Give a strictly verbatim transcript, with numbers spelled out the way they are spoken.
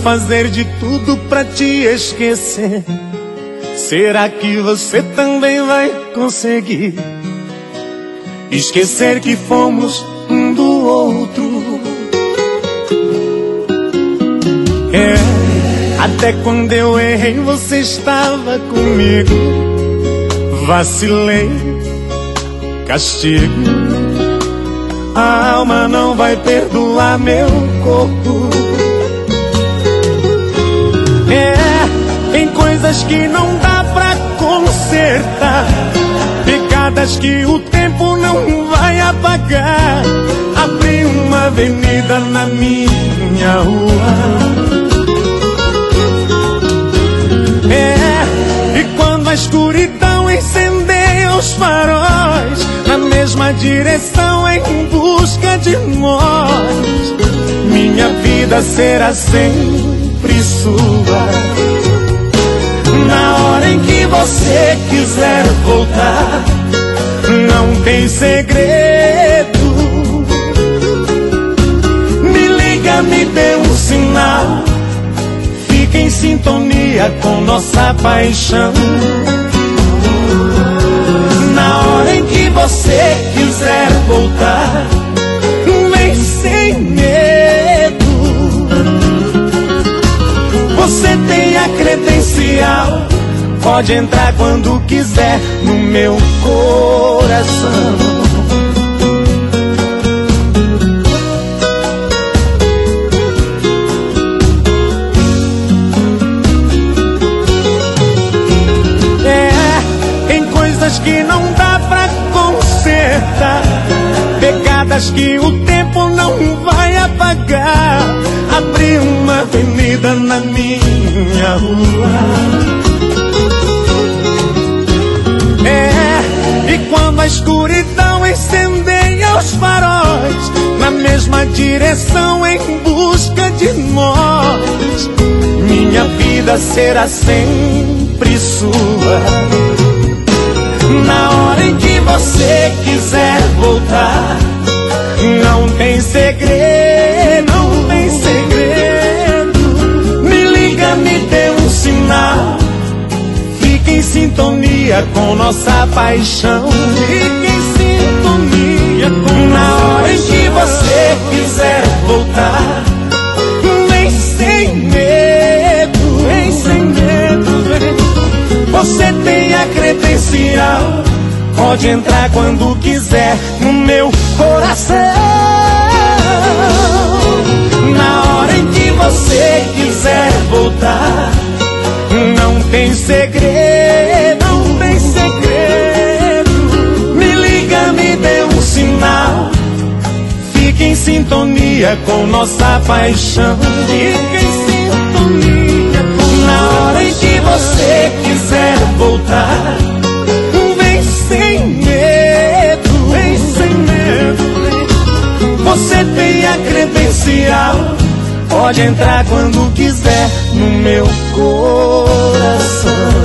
fazer de tudo pra te esquecer. Será que você também vai conseguir esquecer que fomos um do outro? É, até quando eu errei você estava comigo. Vacilei, castigo. A alma não vai perdoar meu corpo. É, tem coisas que não dá pra consertar, pegadas que o tempo não vai apagar. Abri uma avenida na minha rua. É, e quando a escuridão incendeia os faróis, na mesma direção em busca de nós, minha vida será sempre sua. Na hora em que você quiser voltar, não tem segredo. Me liga, me dê um sinal, fica em sintonia com nossa paixão. Na hora em que você quiser voltar, vem sem medo. Você tem a credencial, pode entrar quando quiser no meu coração. Que não dá pra consertar, pegadas que o tempo não vai apagar. Abri uma avenida na minha rua. É, e quando a escuridão incendeia os faróis, na mesma direção em busca de nós, minha vida será sempre sua. Na hora em que você quiser voltar, não tem segredo, não tem segredo. Me liga, me dê um sinal, fique em sintonia com nossa paixão. Fique em sintonia com. Na hora em que você quiser voltar, vem sem medo, vem sem medo, vem. Você tem a credencial, pode entrar quando quiser no meu coração. Na hora em que você quiser voltar, não tem segredo, não tem segredo. Me liga, me dê um sinal, fique em sintonia com nossa paixão. Fique em sintonia com. Na hora em que você quiser voltar, vem sem medo, vem sem medo. Você tem a credencial, pode entrar quando quiser no meu coração.